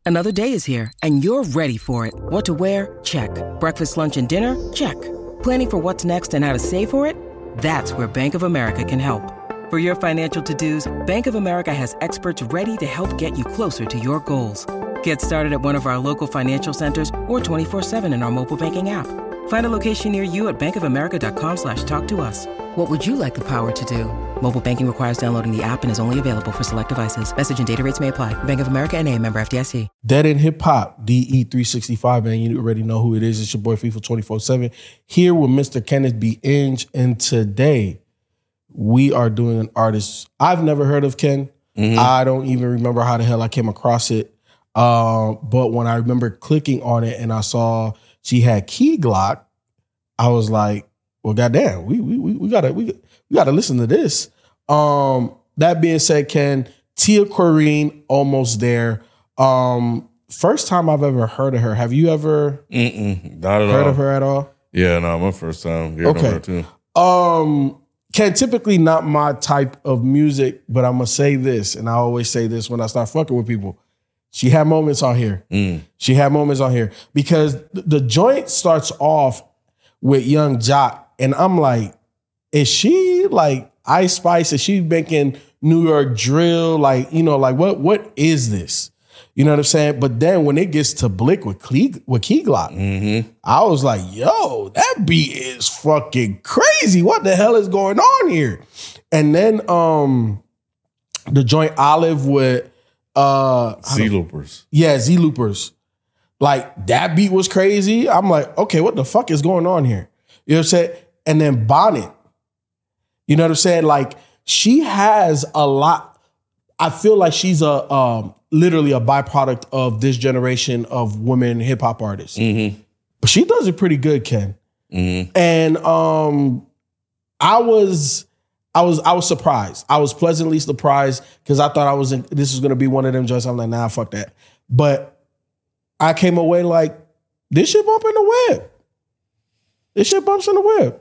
Another day is here, and you're ready for it. What to wear? Check. Breakfast, lunch, and dinner? Check. Planning for what's next and how to save for it? That's where Bank of America can help. For your financial to-dos, Bank of America has experts ready to help get you closer to your goals. Get started at one of our local financial centers or 24/7 in our mobile banking app. Find a location near you at bankofamerica.com/talktous. What would you like the power to do? Mobile banking requires downloading the app and is only available for select devices. Message and data rates may apply. Bank of America NA, member FDIC. Dead End Hip Hop, DE365, man. You already know who it is. It's your boy FIFA 24/7 here with Mr. Kenneth B. Inge. And today we are doing an artist I've never heard of, Ken. Mm-hmm. I don't even remember how the hell I came across it. But when I remember clicking on it and I saw she had Key Glock, I was like, well, goddamn, we gotta listen to this. That being said, Ken, Tia Corine, Almost There. First time I've ever heard of her. Have you ever not at heard all. of her at all? Yeah, no, my first time hearing of her too. Ken, typically not my type of music, but I'm gonna say this, and I always say this when I start fucking with people. She had moments on here. She had moments on here because the joint starts off with Young Jock. And I'm like, is she like Ice Spice? Is she making New York drill? Like, you know, like what is this? You know what I'm saying? But then when it gets to Blick with Key Glock, I was like, yo, that beat is fucking crazy. What the hell is going on here? And then the joint Olive with Z-Loopers. Yeah, Z-Loopers. Like that beat was crazy. I'm like, okay, what the fuck is going on here? You know what I'm saying? And then Bonnet. You know what I'm saying? Like she has a lot. I feel like she's literally a byproduct of this generation of women hip hop artists. But she does it pretty good, Ken. And I was surprised. I was pleasantly surprised because I thought this was gonna be one of them joints. I'm like, nah, fuck that. But I came away like, this shit bump in the web. This shit bumps in the web.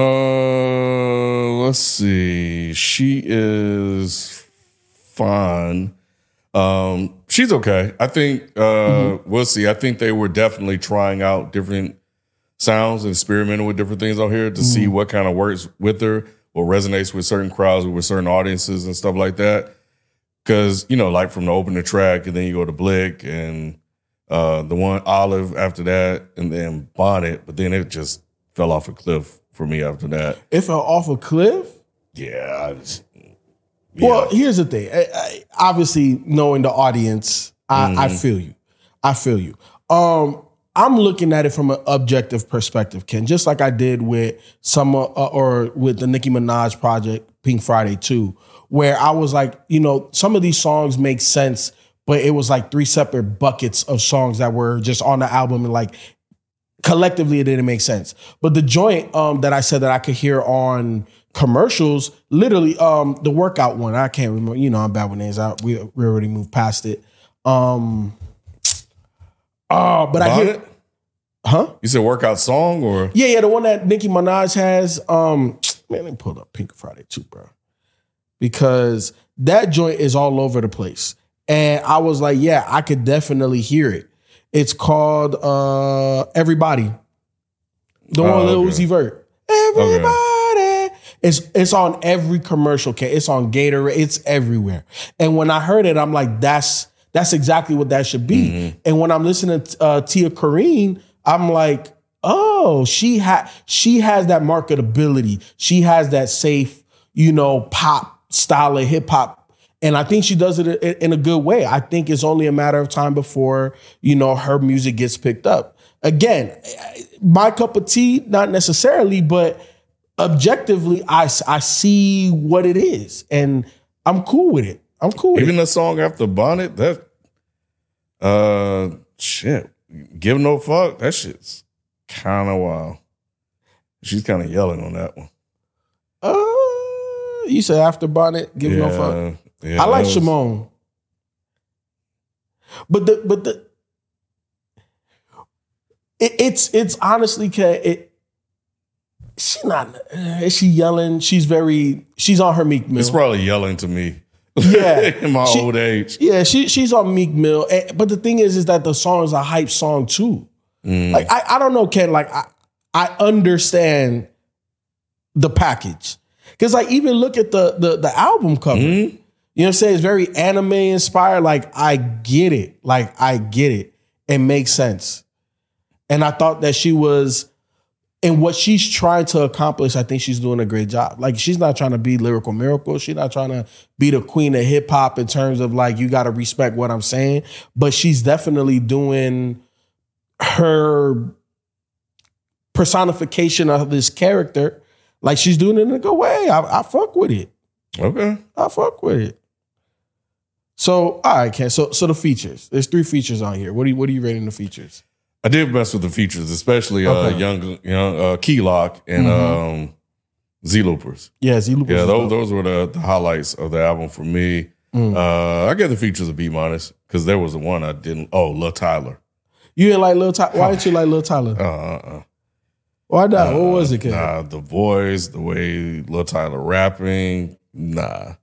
Let's see. She is fine. She's okay. I think we'll see. I think they were definitely trying out different sounds and experimenting with different things on here to see what kind of works with her, what resonates with certain crowds, with certain audiences and stuff like that. Because, you know, like from the opening track and then you go to Blick and the one Olive after that and then Bonnet, but then it just fell off a cliff for me after that. It fell off a cliff? Yeah. Well, here's the thing. Obviously, knowing the audience, I feel you. I feel you. I'm looking at it from an objective perspective, Ken, just like I did with or with the Nicki Minaj project, Pink Friday 2, where I was like, you know, some of these songs make sense, but it was like 3 separate buckets of songs that were just on the album and like collectively it didn't make sense. But the joint that I said that I could hear on commercials, literally the workout one, I can't remember, you know, I'm bad with names. We already moved past it. But I hear it. Huh? You said workout song or? Yeah, the one that Nicki Minaj has. Man, let me pull up Pink Friday 2, bro. Because that joint is all over the place. And I was like, yeah, I could definitely hear it. It's called Everybody. The one with Lil Uzi Vert. Everybody. It's on every commercial. It's on Gatorade. It's everywhere. And when I heard it, I'm like, that's exactly what that should be. And when I'm listening to Tia Corine, I'm like, oh, she has that marketability. She has that safe, you know, pop style of hip hop. And I think she does it in a good way. I think it's only a matter of time before, you know, her music gets picked up. Again, my cup of tea, not necessarily, but objectively, I see what it is. And I'm cool with it. Even the song after Bonnet, that shit. Give No Fuck, that shit's kind of wild. She's kind of yelling on that one. You said after Bonnet, Give No Fuck? Yeah, I like Shimon. But it's honestly, is she yelling? She's on her Meek Mill. It's probably yelling to me. Yeah. in my old age. Yeah, she's on Meek Mill. But the thing is that the song is a hype song too. Like I don't know, Ken. Like I understand the package. Because like even look at the album cover. You know what I'm saying? It's very anime inspired. Like I get it. It makes sense. And I thought that she was, and what she's trying to accomplish, I think she's doing a great job. Like she's not trying to be Lyrical Miracle. She's not trying to be the queen of hip hop in terms of like, you got to respect what I'm saying. But she's definitely doing her personification of this character. Like she's doing it in a good way. I fuck with it. Okay. I fuck with it. So, all right, Ken. So the features. There's 3 features on here. What are you rating the features? I did mess with the features, especially young Key Lock and Z Loopers. Yeah, Z Loopers. Yeah, those were the highlights of the album for me. I gave the features a B- because there was the one I didn't. Oh, Lil Tyler. You didn't like Lil Tyler? Why didn't you like Lil Tyler? Why not? What was it, Ken? Nah, the voice, the way Lil Tyler rapping. Nah.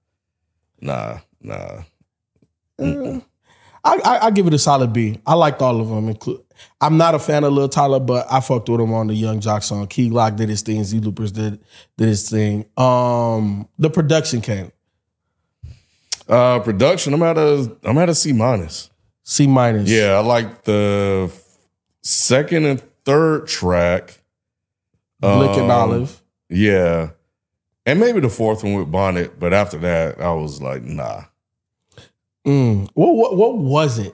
I give it a solid B. I liked all of them. I'm not a fan of Lil Tyler, but I fucked with him on the Young Jock song. Key Glock did his thing. Z Loopers did his thing. The production came. Production, I'm at a C-. C-. Yeah, I like the second and third track. Blick and Olive. Yeah. And maybe the fourth one with Bonnet, but after that, I was like, nah. What was it?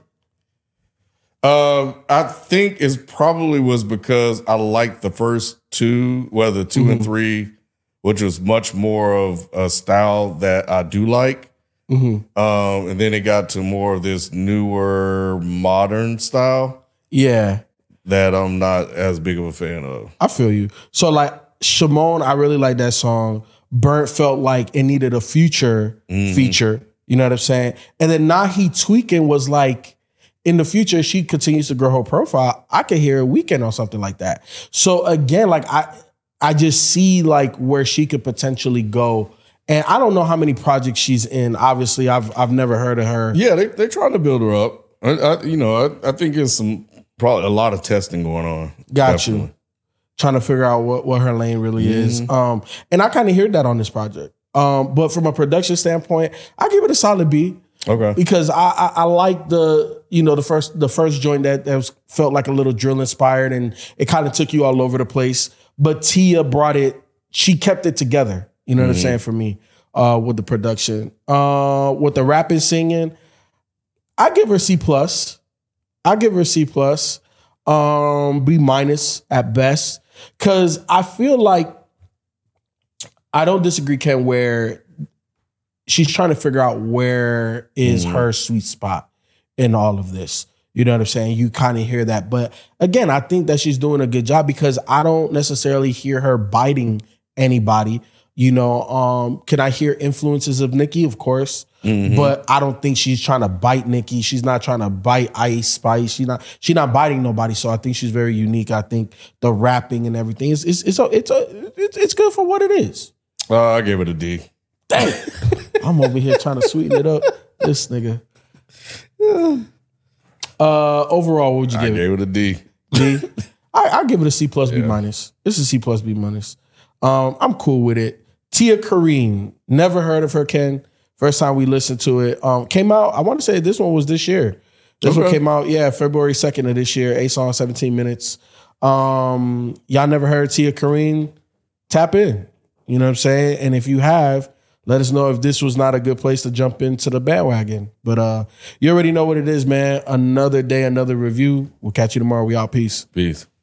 I think it probably was because I liked the first 2, whether 2 and 3, which was much more of a style that I do like. And then it got to more of this newer, modern style. Yeah. That I'm not as big of a fan of. I feel you. So like Shimon, I really like that song. Burnt felt like it needed a Future feature. You know what I'm saying? And then Nahi Tweaking was like, in the future, she continues to grow her profile. I could hear a Weekend or something like that. So again, like I just see like where she could potentially go. And I don't know how many projects she's in. Obviously, I've never heard of her. Yeah, they're trying to build her up. I think there's probably a lot of testing going on. Got you. Trying to figure out what her lane really is. And I kind of hear that on this project. But from a production standpoint, I give it a solid B. Okay. Because I like the first joint that felt like a little drill inspired, and it kind of took you all over the place. But Tia brought it, she kept it together. You know what I'm saying, for me, with the production. With the rapping, singing, I give her C+. I give her C+, B- at best. Because I feel like, I don't disagree, Ken, where she's trying to figure out where is her sweet spot in all of this. You know what I'm saying? You kind of hear that. But again, I think that she's doing a good job because I don't necessarily hear her biting anybody. You know, can I hear influences of Nicki? Of course. But I don't think she's trying to bite Nicki. She's not trying to bite Ice Spice. She's not biting nobody. So I think she's very unique. I think the rapping and everything it's good for what it is. I gave it a D. Dang. I'm over here trying to sweeten it up. This nigga. Overall, what would you give it? I gave it a D. D? I give it a C+, B-. It's a C+, B-. I'm cool with it. Tia Kareem. Never heard of her, Ken. First time we listened to it. Came out, I want to say this one was this year. This one came out, February 2nd of this year. 8 songs, 17 minutes. Y'all never heard Tia Kareem? Tap in. You know what I'm saying? And if you have, let us know if this was not a good place to jump into the bandwagon. But you already know what it is, man. Another day, another review. We'll catch you tomorrow. We out. Peace. Peace.